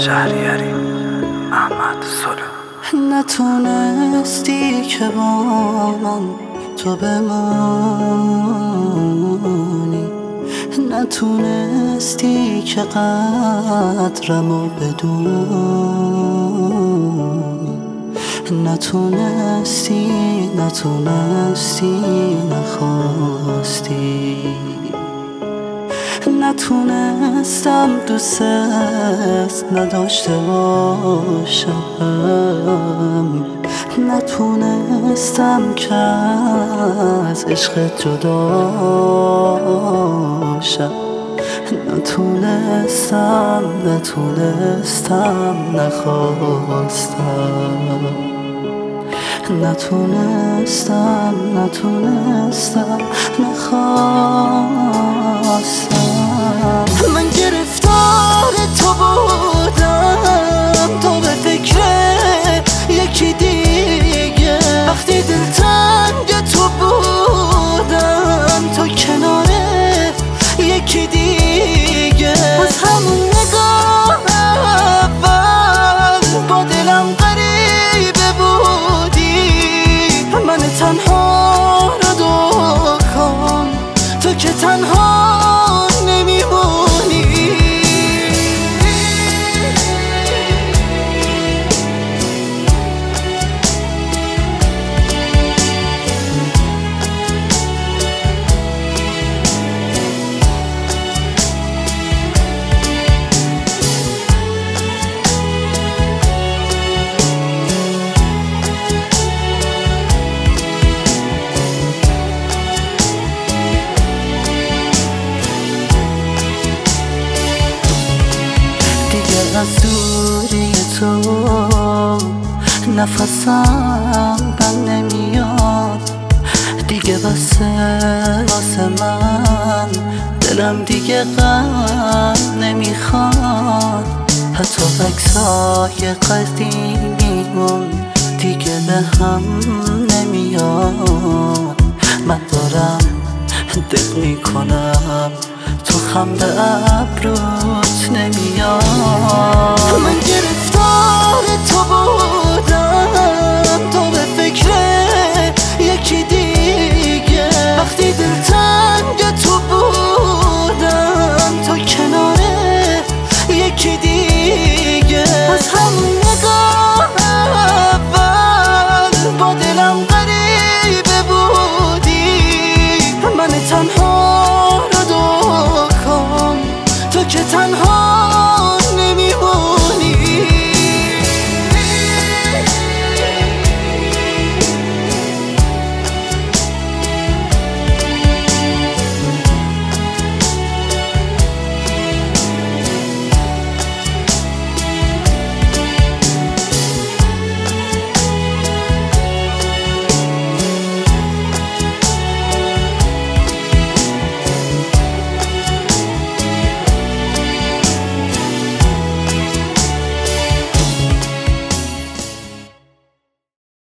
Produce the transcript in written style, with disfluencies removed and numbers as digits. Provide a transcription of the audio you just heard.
شهریاری احمد سلو. نتونستی که با من تو بمانی، نتونستی که قدرمو بدونی، نتونستی نخواستی، نتونستم دوست نداشته باشم، نتونستم که از عشق جدا شم، نتونستم نخواستم، نتونستم نخواستم. من گرفتار تو بودم، تو به فکر یکی دیگه، وقتی دلتنگ تو بودم، تو کنار یکی دیگه. از همون نگاه اول با دلم غریبه بودی، من تنها رو دو کن، تو که تنها از دوری تو نفسم بند نمیاد دیگه، واسه من دلم دیگه غم نمیخواد، حتی عکسای قدیمیمون دیگه به هم نمیاد. من دارم دل میکنم تو خم به ابروت نمیاد. من گرفتار